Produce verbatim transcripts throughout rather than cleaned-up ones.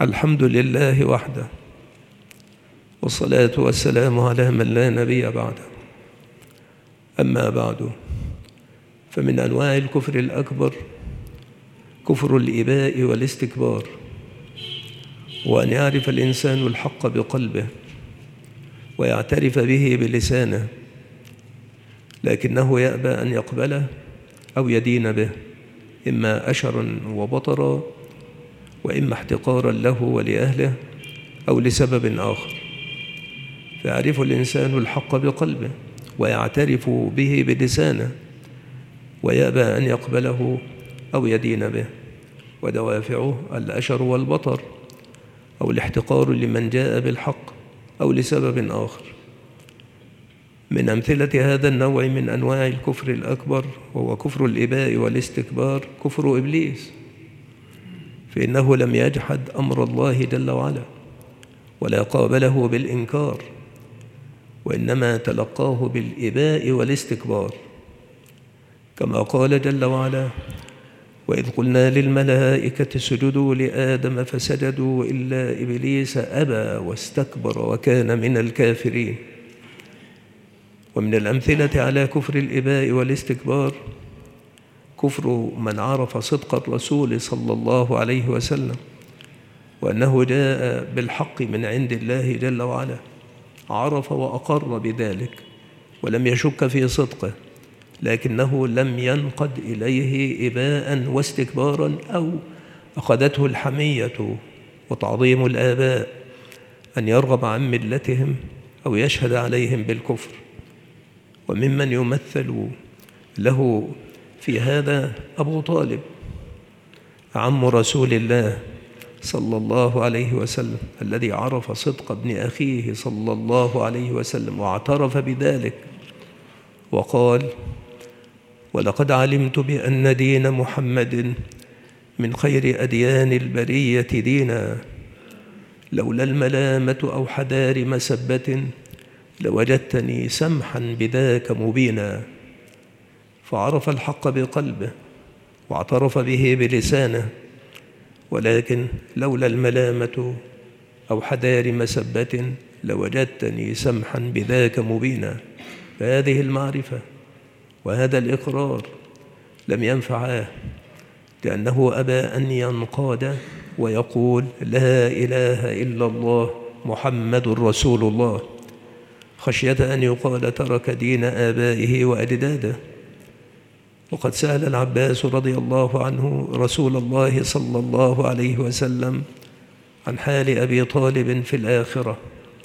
الحمد لله وحده، والصلاة والسلام على من لا نبي بعده. أما بعد، فمن أنواع الكفر الأكبر كفر الإباء والاستكبار، وأن يعرف الإنسان الحق بقلبه ويعترف به بلسانه، لكنه يأبى أن يقبله أو يدين به، إما أشرا وبطرا، وإما احتقارا له ولأهله، أو لسبب آخر. فيعرف الإنسان الحق بقلبه ويعترف به بلسانه، ويأبى أن يقبله أو يدين به، ودوافعه الأشر والبطر، أو الاحتقار لمن جاء بالحق، أو لسبب آخر. من أمثلة هذا النوع من أنواع الكفر الأكبر وهو كفر الإباء والاستكبار كفر إبليس، فإنه لم يجحد أمر الله جل وعلا ولا قابله بالإنكار، وإنما تلقاه بالإباء والاستكبار، كما قال جل وعلا: وإذ قلنا للملائكة اسجدوا لآدم فسجدوا إلا إبليس أبى واستكبر وكان من الكافرين. ومن الأمثلة على كفر الإباء والاستكبار كفر من عرف صدق الرسول صلى الله عليه وسلم، وأنه جاء بالحق من عند الله جل وعلا، عرف وأقر بذلك ولم يشك في صدقه، لكنه لم ينقد إليه إباء واستكبارا، أو أخذته الحمية وتعظيم الآباء أن يرغب عن ملتهم أو يشهد عليهم بالكفر. وممن يمثل له في هذا أبو طالب عم رسول الله صلى الله عليه وسلم، الذي عرف صدق ابن أخيه صلى الله عليه وسلم واعترف بذلك وقال: ولقد علمت بأن دين محمد من خير أديان البرية دينا، لولا الملامة أو حذار مسبة لوجدتني سمحا بذاك مبينا. فعرف الحق بقلبه واعترف به بلسانه، ولكن لولا الملامة أو حذار مسبة لوجدتني سمحا بذاك مبينا. فهذه المعرفة وهذا الإقرار لم ينفعاه، لأنه أبى أن ينقاد ويقول: لا إله إلا الله محمد رسول الله، خشية أن يقال ترك دين آبائه وأجداده. وقد سأل العباس رضي الله عنه رسول الله صلى الله عليه وسلم عن حال أبي طالب في الآخرة،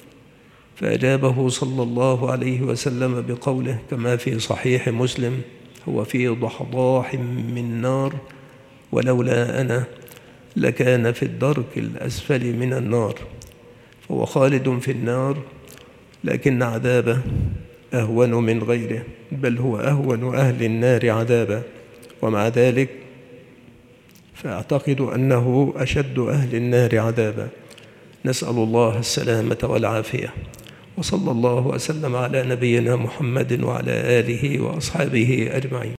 فأجابه صلى الله عليه وسلم بقوله كما في صحيح مسلم: هو في ضحضاح من نار، ولولا أنا لكان في الدرك الأسفل من النار. فهو خالد في النار، لكن عذابه أهون من غيره، بل هو أهون أهل النار عذابا. ومع ذلك فأعتقد أنه أشد أهل النار عذابا. نسأل الله السلامة والعافية، وصلى الله وسلم على نبينا محمد وعلى آله وأصحابه أجمعين.